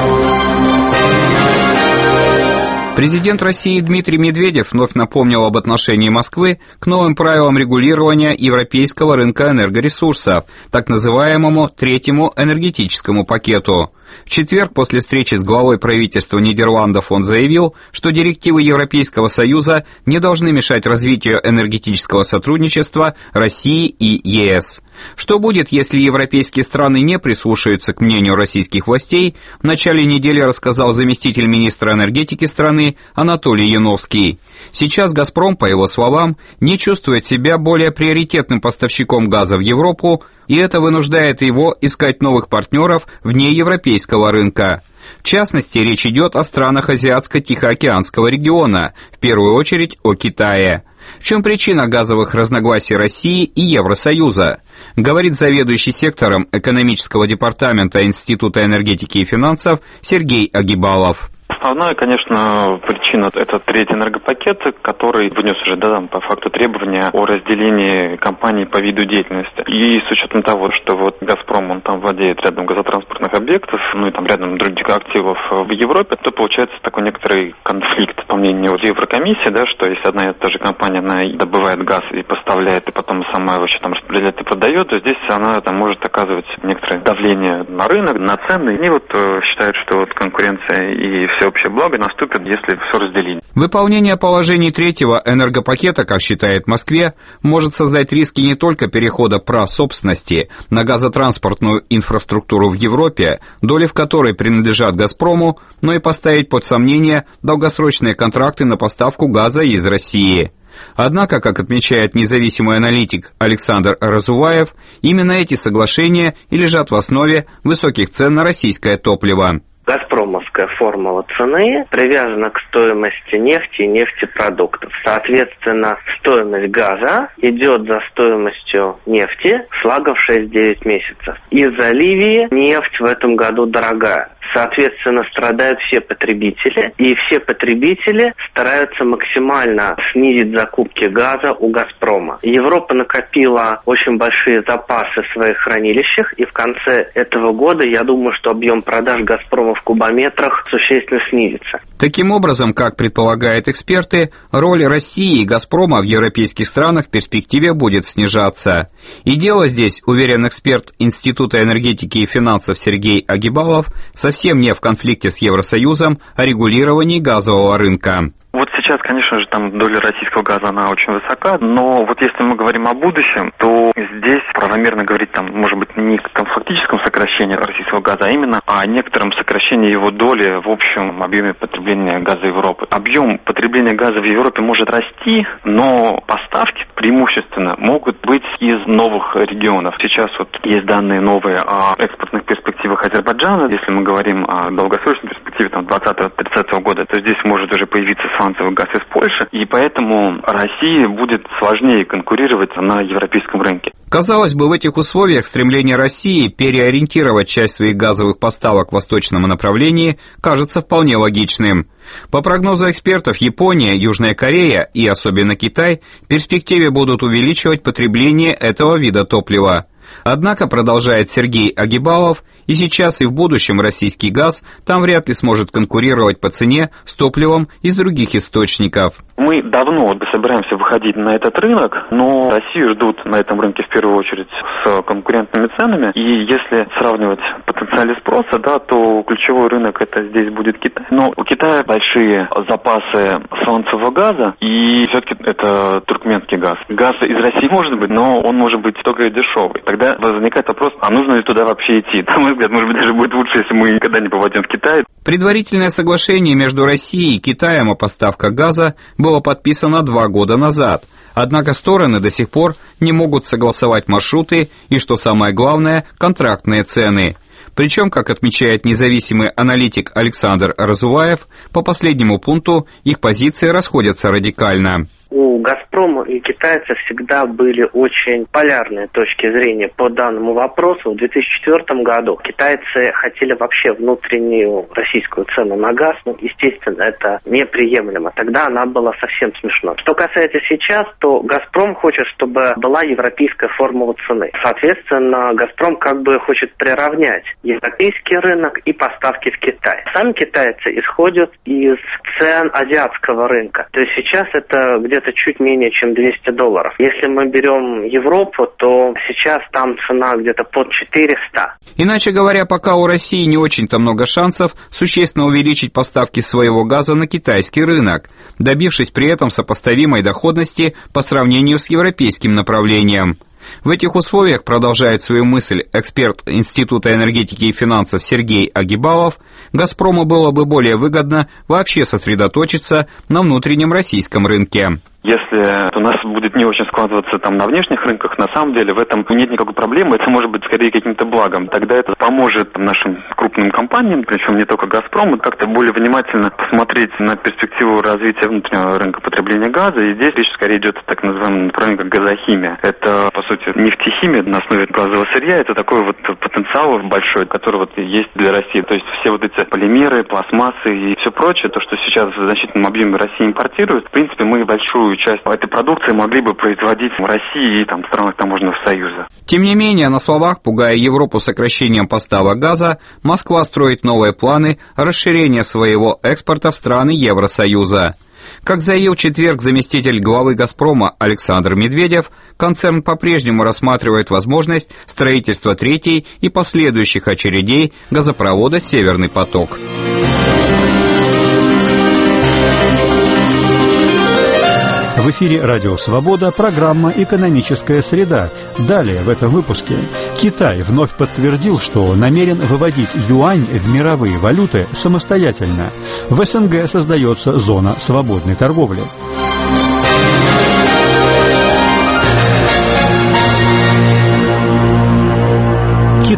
Президент России Дмитрий Медведев вновь напомнил об отношении Москвы к новым правилам регулирования европейского рынка энергоресурсов, так называемому третьему энергетическому пакету. В четверг после встречи с главой правительства Нидерландов он заявил, что директивы Европейского Союза не должны мешать развитию энергетического сотрудничества России и ЕС. Что будет, если европейские страны не прислушаются к мнению российских властей, в начале недели рассказал заместитель министра энергетики страны Анатолий Яновский. Сейчас «Газпром», по его словам, не чувствует себя более приоритетным поставщиком газа в Европу, и это вынуждает его искать новых партнеров вне европейского рынка. В частности, речь идет о странах Азиатско-Тихоокеанского региона, в первую очередь о Китае. В чем причина газовых разногласий России и Евросоюза? Говорит заведующий сектором экономического департамента Института энергетики и финансов Сергей Агибалов. Основная, конечно, причина – это третий энергопакет, который внес уже, да, по факту требования о разделении компаний по виду деятельности. И с учетом того, что вот «Газпром», он там владеет рядом газотранспортных объектов, ну и там рядом других активов в Европе, то получается такой некоторый конфликт, по мнению Еврокомиссии, да, что если одна и та же компания, она добывает газ и поставляет, и потом сама его еще там распределяет и продает, то здесь она там может оказывать некоторое давление на рынок, на цены. И они вот считают, что вот конкуренция и все общее благо наступит, если все разделить. Выполнение положений третьего энергопакета, как считает в Москве, может создать риски не только перехода прав собственности на газотранспортную инфраструктуру в Европе, доли в которой принадлежат «Газпрому», но и поставить под сомнение долгосрочные контракты на поставку газа из России. Однако, как отмечает независимый аналитик Александр Разуваев, именно эти соглашения и лежат в основе высоких цен на российское топливо. «Газпромовская» формула цены привязана к стоимости нефти и нефтепродуктов. Соответственно, стоимость газа идет за стоимостью нефти с лагом в шесть-девять месяцев. Из-за Ливии нефть в этом году дорогая. Соответственно, страдают все потребители, и все потребители стараются максимально снизить закупки газа у «Газпрома». Европа накопила очень большие запасы в своих хранилищах, и в конце этого года, я думаю, что объем продаж «Газпрома» в кубометрах существенно снизится. Таким образом, как предполагают эксперты, роль России и «Газпрома» в европейских странах в перспективе будет снижаться. И дело здесь, уверен эксперт Института энергетики и финансов Сергей Агибалов, совсем не в конфликте с Евросоюзом о регулировании газового рынка. Вот сейчас, конечно же, там доля российского газа, она очень высока, но вот если мы говорим о будущем, то здесь правомерно говорить, там, может быть, не о фактическом сокращении российского газа, а именно о некотором сокращении его доли в общем объеме потребления газа Европы. Объем потребления газа в Европе может расти, но поставки преимущественно могут быть из новых регионов. Сейчас вот есть данные новые о экспортных перспективах Азербайджана. Если мы говорим о долгосрочной перспективе там, двадцатого-тридцатого года, то здесь может уже появиться сланцевый газ из Польши, и поэтому России будет сложнее конкурировать на европейском рынке. Казалось бы, в этих условиях стремление России переориентировать часть своих газовых поставок в восточном направлении кажется вполне логичным. По прогнозу экспертов, Япония, Южная Корея и особенно Китай в перспективе будут увеличивать потребление этого вида топлива. Однако, продолжает Сергей Агибалов, и сейчас, и в будущем российский газ там вряд ли сможет конкурировать по цене с топливом из других источников. Мы давно собираемся выходить на этот рынок, но Россию ждут на этом рынке в первую очередь с конкурентными ценами. И если сравнивать потенциал спроса, да, то ключевой рынок это здесь будет Китай. Но у Китая большие запасы сланцевого газа, и все-таки это туркменский газ. Газ из России может быть, но он может быть только дешевый. Тогда возникает вопрос, а нужно ли туда вообще идти? На мой взгляд, может быть, даже будет лучше, если мы никогда не попадем в Китай. Предварительное соглашение между Россией и Китаем о поставках газа было подписано два года назад. Однако стороны до сих пор не могут согласовать маршруты и, что самое главное, контрактные цены. Причем, как отмечает независимый аналитик Александр Разуваев, по последнему пункту их позиции расходятся радикально. У «Газпрома» и китайцев всегда были очень полярные точки зрения по данному вопросу. В две тысячи четвёртом году китайцы хотели вообще внутреннюю российскую цену на газ. Ну, естественно, это неприемлемо. Тогда она была совсем смешной. Что касается сейчас, то «Газпром» хочет, чтобы была европейская формула цены. Соответственно, «Газпром» как бы хочет приравнять европейский рынок и поставки в Китай. Сами китайцы исходят из цен азиатского рынка. То есть сейчас это где где-то чуть менее чем двести долларов. Если мы берем Европу, то сейчас там цена где-то под четыреста. Иначе говоря, пока у России не очень-то много шансов существенно увеличить поставки своего газа на китайский рынок, добившись при этом сопоставимой доходности по сравнению с европейским направлением. В этих условиях, продолжает свою мысль эксперт Института энергетики и финансов Сергей Агибалов, «Газпрому» было бы более выгодно вообще сосредоточиться на внутреннем российском рынке. Если у нас будет не очень складываться там на внешних рынках, на самом деле в этом нет никакой проблемы, это может быть скорее каким-то благом. Тогда это поможет нашим крупным компаниям, причем не только «Газпрому», как-то более внимательно посмотреть на перспективу развития внутреннего рынка потребления газа. И здесь речь скорее идет о так называемом направлении, как газохимия. Это, по сути, нефтехимия на основе базового сырья. Это такой вот потенциал большой, который вот есть для России. То есть все вот эти полимеры, пластмассы и все прочее, то, что сейчас в значительном объеме Россия импортирует, в принципе, мы большую часть этой продукции могли бы производить в России и там, в странах таможенного союза. Тем не менее, на словах, пугая Европу сокращением поставок газа, Москва строит новые планы расширения своего экспорта в страны Евросоюза. Как заявил в четверг заместитель главы «Газпрома» Александр Медведев, концерн по-прежнему рассматривает возможность строительства третьей и последующих очередей газопровода «Северный поток». В эфире «Радио Свобода», программа «Экономическая среда». Далее в этом выпуске. Китай вновь подтвердил, что намерен выводить юань в мировые валюты самостоятельно. В СНГ создается зона свободной торговли. Китай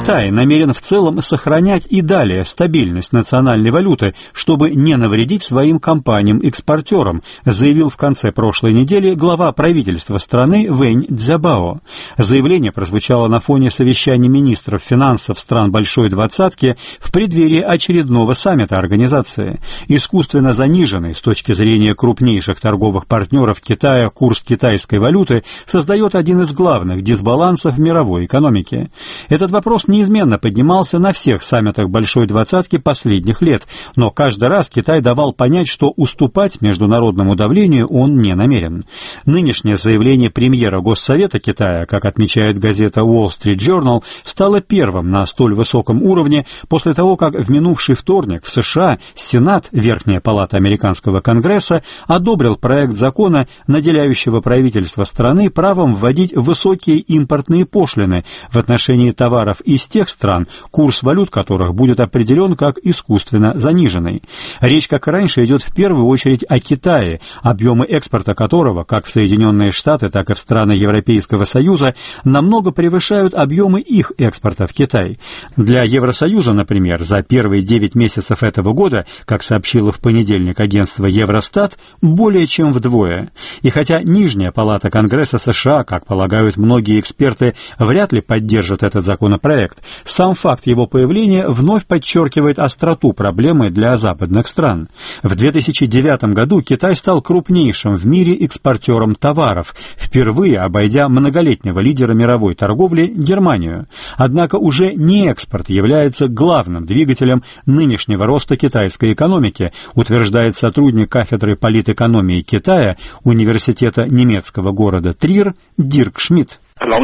Китай намерен в целом сохранять и далее стабильность национальной валюты, чтобы не навредить своим компаниям-экспортерам, заявил в конце прошлой недели глава правительства страны Вэнь Цзябао. Заявление прозвучало на фоне совещания министров финансов стран Большой Двадцатки в преддверии очередного саммита организации. Искусственно заниженный с точки зрения крупнейших торговых партнеров Китая курс китайской валюты создает один из главных дисбалансов в мировой экономике. Этот вопрос неизменно поднимался на всех саммитах Большой Двадцатки последних лет, но каждый раз Китай давал понять, что уступать международному давлению он не намерен. Нынешнее заявление премьера Госсовета Китая, как отмечает газета Wall Street Journal, стало первым на столь высоком уровне после того, как в минувший вторник в США Сенат, Верхняя палата американского Конгресса, одобрил проект закона, наделяющего правительство страны правом вводить высокие импортные пошлины в отношении товаров из тех стран, курс валют которых будет определен как искусственно заниженный. Речь, как и раньше, идет в первую очередь о Китае, объемы экспорта которого, как в Соединенные Штаты, так и в страны Европейского Союза, намного превышают объемы их экспорта в Китай. Для Евросоюза, например, за первые девять месяцев этого года, как сообщило в понедельник агентство Евростат, более чем вдвое. И хотя Нижняя палата Конгресса США, как полагают многие эксперты, вряд ли поддержит этот законопроект, сам факт его появления вновь подчеркивает остроту проблемы для западных стран. В две тысячи девятом году Китай стал крупнейшим в мире экспортером товаров, впервые обойдя многолетнего лидера мировой торговли Германию. Однако уже не экспорт является главным двигателем нынешнего роста китайской экономики, утверждает сотрудник кафедры политэкономии Китая Университета немецкого города Трир Дирк Шмидт.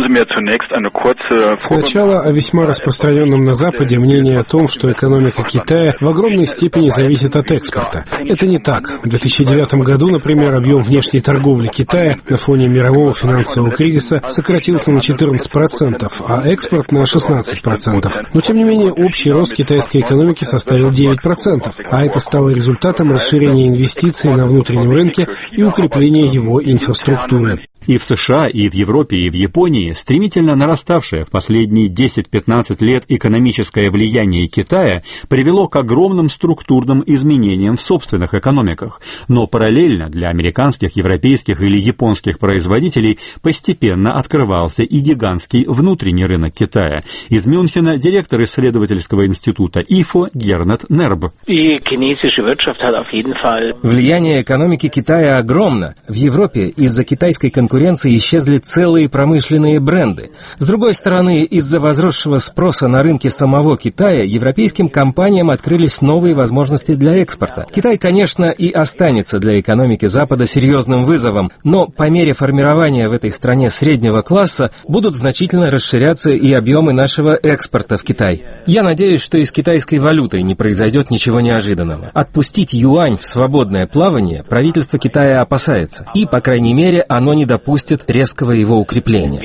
Сначала о весьма распространенном на Западе мнении о том, что экономика Китая в огромной степени зависит от экспорта. Это не так. В две тысячи девятом году, например, объем внешней торговли Китая на фоне мирового финансового кризиса сократился на четырнадцать процентов, а экспорт на шестнадцать процентов. Но, тем не менее, общий рост китайской экономики составил девять процентов, а это стало результатом расширения инвестиций на внутреннем рынке и укрепления его инфраструктуры. И в США, и в Европе, и в Японии стремительно нараставшее в последние десять-пятнадцать лет экономическое влияние Китая привело к огромным структурным изменениям в собственных экономиках. Но параллельно для американских, европейских или японских производителей постепенно открывался и гигантский внутренний рынок Китая. Из Мюнхена директор исследовательского института ИФО Гернет Нерб. Влияние экономики Китая огромно. В Европе из-за китайской конкуренции конкуренции исчезли целые промышленные бренды. С другой стороны, из-за возросшего спроса на рынке самого Китая европейским компаниям открылись новые возможности для экспорта. Китай, конечно, и останется для экономики Запада серьезным вызовом, но по мере формирования в этой стране среднего класса будут значительно расширяться и объемы нашего экспорта в Китай. Я надеюсь, что и с китайской валютой не произойдет ничего неожиданного. Отпустить юань в свободное плавание правительство Китая опасается, и, по крайней мере, оно не допустит резкого его укрепления.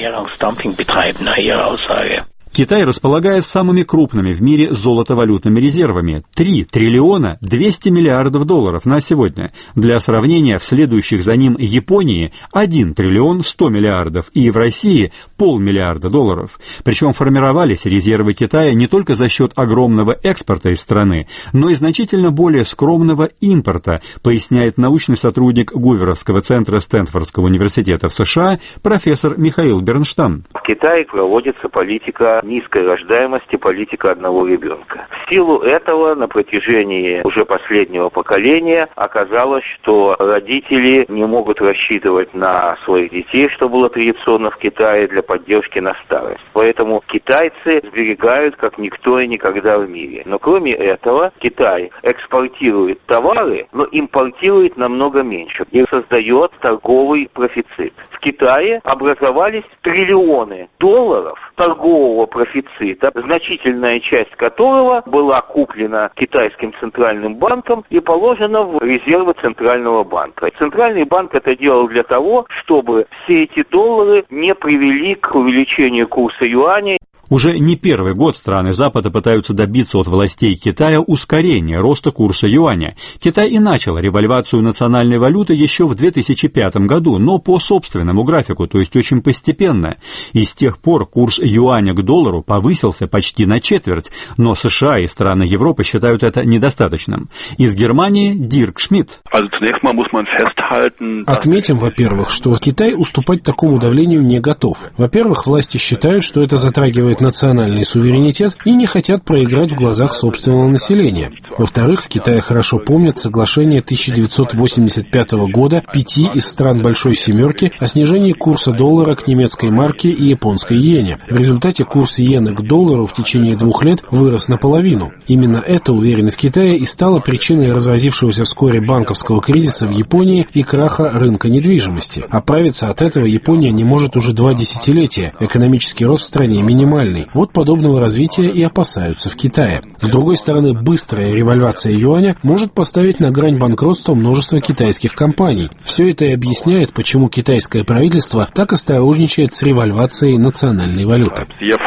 Китай располагает самыми крупными в мире золотовалютными резервами – три триллиона двести миллиардов долларов на сегодня. Для сравнения, в следующих за ним Японии – один триллион сто миллиардов и в России – полмиллиарда долларов. Причем формировались резервы Китая не только за счет огромного экспорта из страны, но и значительно более скромного импорта, поясняет научный сотрудник Гуверовского центра Стэнфордского университета в США профессор Михаил Бернштам. В Китае проводится политика низкой рождаемости, политика одного ребенка. В силу этого на протяжении уже последнего поколения оказалось, что родители не могут рассчитывать на своих детей, что было традиционно в Китае, для поддержки на старость. Поэтому китайцы сберегают как никто и никогда в мире. Но кроме этого, Китай экспортирует товары, но импортирует намного меньше и создает торговый профицит. В Китае образовались триллионы долларов торгового профицита, значительная часть которого была куплена китайским центральным банком и положена в резервы центрального банка. Центральный банк это делал для того, чтобы все эти доллары не привели к увеличению курса юаня. Уже не первый год страны Запада пытаются добиться от властей Китая ускорения роста курса юаня. Китай и начал револьвацию национальной валюты еще в две тысячи пятом году, но по собственному графику, то есть очень постепенно. И с тех пор курс юаня к доллару доллару повысился почти на четверть, но США и страны Европы считают это недостаточным. Из Германии Дирк Шмидт. Отметим, во-первых, что Китай уступать такому давлению не готов. Во-первых, власти считают, что это затрагивает национальный суверенитет и не хотят проиграть в глазах собственного населения. Во-вторых, в Китае хорошо помнят соглашение тысяча девятьсот восемьдесят пятого года пяти из стран Большой Семерки о снижении курса доллара к немецкой марке и японской иене. В результате курс иены к доллару в течение двух лет вырос наполовину. Именно это, уверены в Китае, и стало причиной разразившегося вскоре банковского кризиса в Японии и краха рынка недвижимости. Оправиться от этого Япония не может уже два десятилетия. Экономический рост в стране минимальный. Вот подобного развития и опасаются в Китае. С другой стороны, быстрая револьвация юаня может поставить на грань банкротства множество китайских компаний. Все это и объясняет, почему китайское правительство так осторожничает с револьвацией национальной валюты.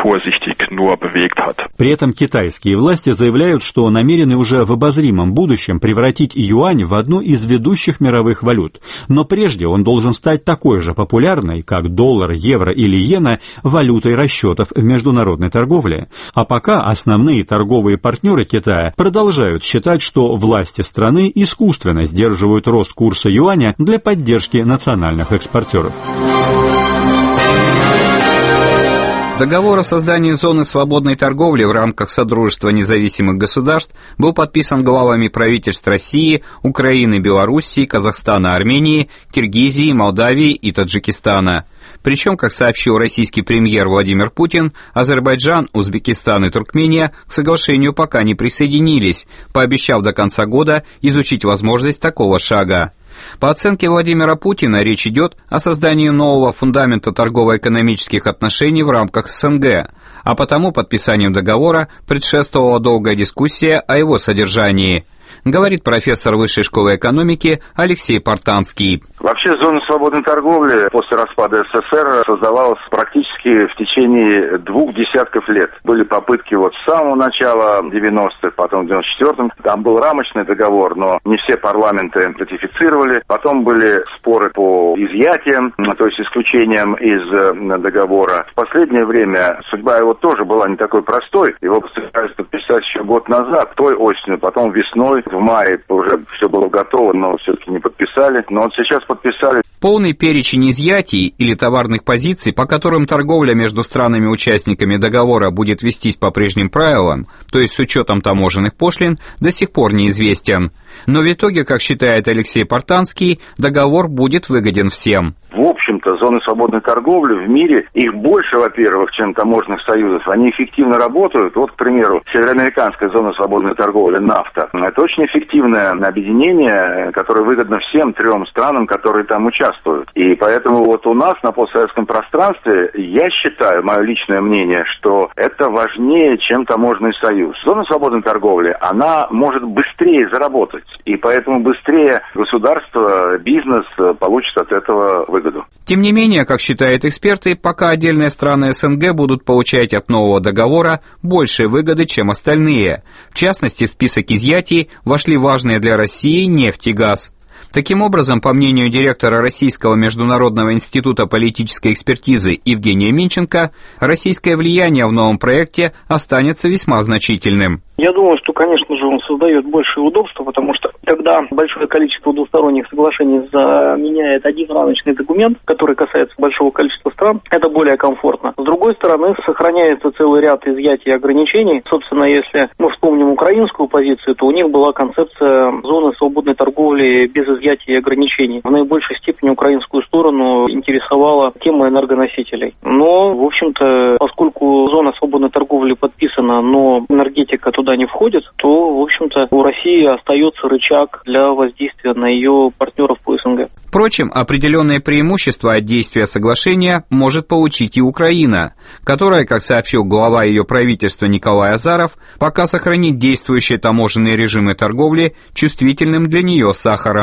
При этом китайские власти заявляют, что намерены уже в обозримом будущем превратить юань в одну из ведущих мировых валют. Но прежде он должен стать такой же популярной, как доллар, евро или иена, валютой расчетов в международной торговле. А пока основные торговые партнеры Китая продолжают считать, что власти страны искусственно сдерживают рост курса юаня для поддержки национальных экспортеров. Договор о создании зоны свободной торговли в рамках Содружества независимых государств был подписан главами правительств России, Украины, Белоруссии, Казахстана, Армении, Киргизии, Молдавии и Таджикистана. Причем, как сообщил российский премьер Владимир Путин, Азербайджан, Узбекистан и Туркмения к соглашению пока не присоединились, пообещав до конца года изучить возможность такого шага. По оценке Владимира Путина, речь идет о создании нового фундамента торгово-экономических отношений в рамках СНГ, а потому подписанию договора предшествовала долгая дискуссия о его содержании, говорит профессор Высшей школы экономики Алексей Портанский. Вообще зона свободной торговли после распада СССР создавалась практически в течение двух десятков лет. Были попытки вот с самого начала девяностых, потом в девяносто четвёртом. Там был рамочный договор, но не все парламенты ратифицировали. Потом были споры по изъятиям, то есть исключениям из договора. В последнее время судьба его тоже была не такой простой. Его постарались подписать еще год назад, той осенью, потом весной. В мае уже все было готово, но все-таки не подписали. Но вот сейчас подписали. Полный перечень изъятий или товарных позиций, по которым торговля между странами-участниками договора будет вестись по прежним правилам, то есть с учетом таможенных пошлин, до сих пор неизвестен. Но в итоге, как считает Алексей Портанский, договор будет выгоден всем. В общем-то, зоны свободной торговли в мире, их больше, во-первых, чем таможенных союзов. Они эффективно работают. Вот, к примеру, Североамериканская зона свободной торговли, нафта. Это очень эффективное объединение, которое выгодно всем трем странам, которые там участвуют. И поэтому вот у нас на постсоветском пространстве, я считаю, мое личное мнение, что это важнее, чем таможенный союз. Зона свободной торговли, она может быстрее заработать. И поэтому быстрее государство, бизнес получит от этого выгоду. Тем не менее, как считают эксперты, пока отдельные страны СНГ будут получать от нового договора большие выгоды, чем остальные. В частности, в список изъятий вошли важные для России нефть и газ. Таким образом, по мнению директора Российского международного института политической экспертизы Евгения Минченко, российское влияние в новом проекте останется весьма значительным. Я думаю, что, конечно же, он создает большее удобство, потому что когда большое количество двусторонних соглашений заменяет один рамочный документ, который касается большого количества стран, это более комфортно. С другой стороны, сохраняется целый ряд изъятий и ограничений. Собственно, если мы вспомним украинскую позицию, то у них была концепция зоны свободной торговли без изъятий и ограничений. В наибольшей степени украинскую сторону интересовала тема энергоносителей. Но, в общем-то, поскольку зона свободной торговли подписана, но энергетика туда не входит, то, в общем-то, у России остается рычаг для воздействия на ее партнеров по СНГ. Впрочем, определенные преимущества от действия соглашения может получить и Украина, которая, как сообщил глава ее правительства Николай Азаров, пока сохранит действующие таможенные режимы торговли чувствительным для нее сахаром.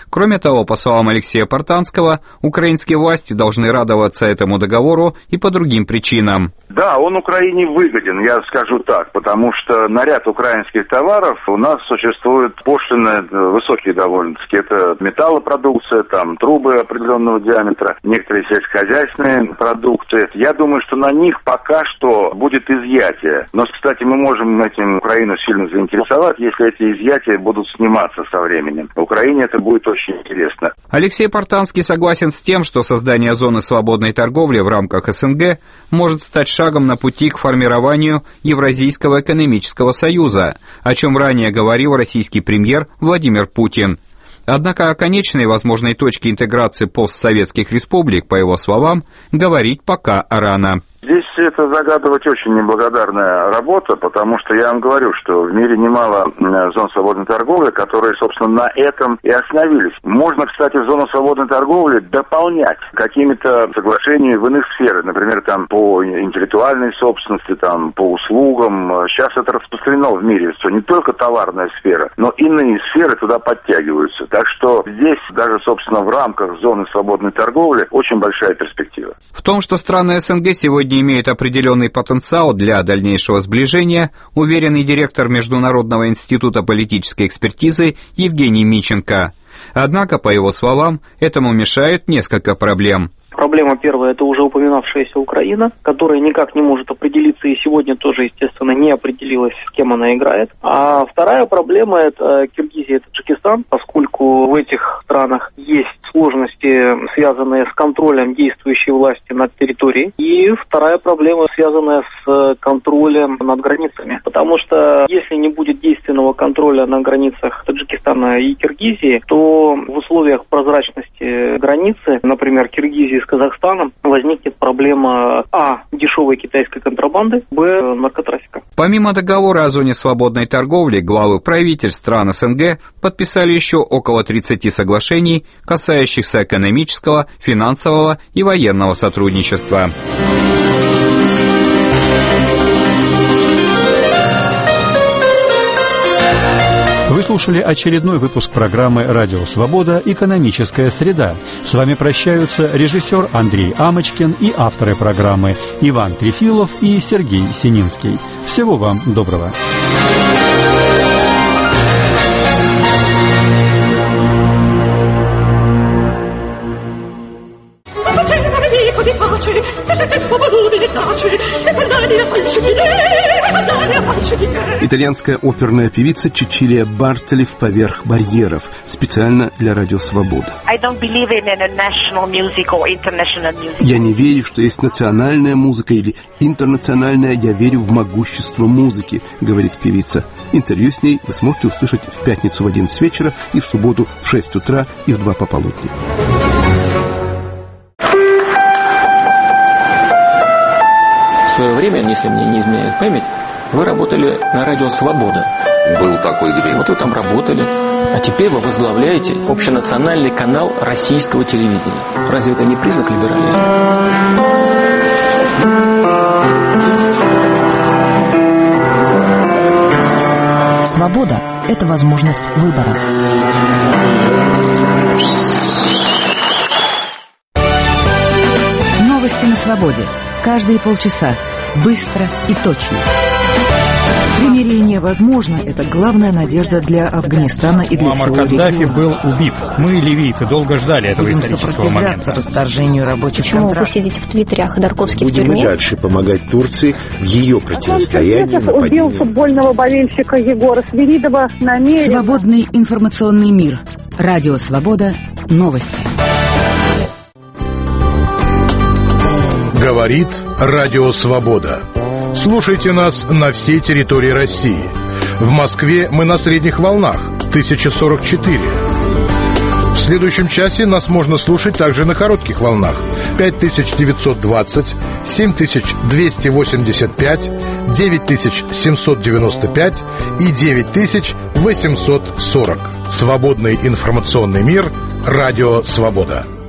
Кроме того, по словам Алексея Портанского, украинские власти должны радоваться этому договору и по другим причинам. Да, он Украине выгоден, я скажу так, потому что на ряд украинских товаров у нас существуют пошлины высокие довольно-таки. Это металлопродукция, там трубы определенного диаметра, некоторые сельскохозяйственные продукты. Я думаю, что на них пока что будет изъятие. Но, кстати, мы можем этим Украину сильно заинтересовать, если эти изъятия будут сниматься со временем. В Украине это будет очень интересно. Алексей Портанский согласен с тем, что создание зоны свободной торговли в рамках СНГ может стать шагом на пути к формированию Евразийского экономического союза, о чем ранее говорил российский премьер Владимир Путин. Однако о конечной возможной точке интеграции постсоветских республик, по его словам, говорить пока рано. Здесь это загадывать очень неблагодарная работа, потому что я вам говорю, что в мире немало зон свободной торговли, которые, собственно, на этом и остановились. Можно, кстати, зону свободной торговли дополнять какими-то соглашениями в иных сферах, например, там по интеллектуальной собственности, там по услугам. Сейчас это распространено в мире, что не только товарная сфера, но иные сферы туда подтягиваются. Так что здесь даже, собственно, в рамках зоны свободной торговли очень большая перспектива. В том, что страны СНГ сегодня имеют определенный потенциал для дальнейшего сближения, уверен и директор Международного института политической экспертизы Евгений Миченко. Однако, по его словам, этому мешают несколько проблем. Проблема первая – это уже упоминавшаяся Украина, которая никак не может определиться и сегодня тоже, естественно, не определилась, с кем она играет. А вторая проблема – это Киргизия и Таджикистан, поскольку в этих странах есть сложности, связанные с контролем действующей власти над территорией. И вторая проблема, связанная с контролем над границами. Потому что если не будет действенного контроля на границах Таджикистана и Киргизии, то в условиях прозрачности границы, например, Киргизии с Казахстаном, возникнет проблема а. дешевой китайской контрабанды, б. наркотрафика. Помимо договора о зоне свободной торговли, главы правительств стран СНГ подписали еще около тридцати соглашений, касающихся экономического, финансового и военного сотрудничества. Вы слушали очередной выпуск программы «Радио Свобода. Экономическая среда». С вами прощаются режиссер Андрей Амочкин и авторы программы Иван Трефилов и Сергей Сининский. Всего вам доброго. Итальянская оперная певица Чичилия Бартолли в «Поверх барьеров» специально для Радио Свобода. Я не верю, что есть национальная музыка или интернациональная. Я верю в могущество музыки, говорит певица. Интервью с ней вы сможете услышать в пятницу в одиннадцать вечера и в субботу в шесть утра и в два пополудни. В свое время, если мне не изменяет память, вы работали на радио «Свобода». Был такой грех. Вот вы там работали. А теперь вы возглавляете общенациональный канал российского телевидения. Разве это не признак либерализма? Свобода – это возможность выбора. Новости на свободе. Каждые полчаса. Быстро и точно. Примирение возможно. Это главная надежда для Афганистана и для всего региона. Муаммар Каддафи был убит. Мы, ливийцы, долго ждали этого Будем исторического момента. сопротивляться расторжению рабочих Почему контрактов. вы сидите в Твиттере о Ходорковске в Будем тюрьме? и дальше помогать Турции в ее противостоянии убил футбольного болельщика Егора Свиридова намеренно. Свободный информационный мир. Радио Свобода. Новости. Говорит Радио Свобода. Слушайте нас на всей территории России. В Москве мы на средних волнах тысяча сорок четыре. В следующем часе нас можно слушать также на коротких волнах пять тысяч девятьсот двадцать, семь тысяч двести восемьдесят пять, девять тысяч семьсот девяносто пять и девять тысяч восемьсот сорок. Свободный информационный мир. Радио Свобода.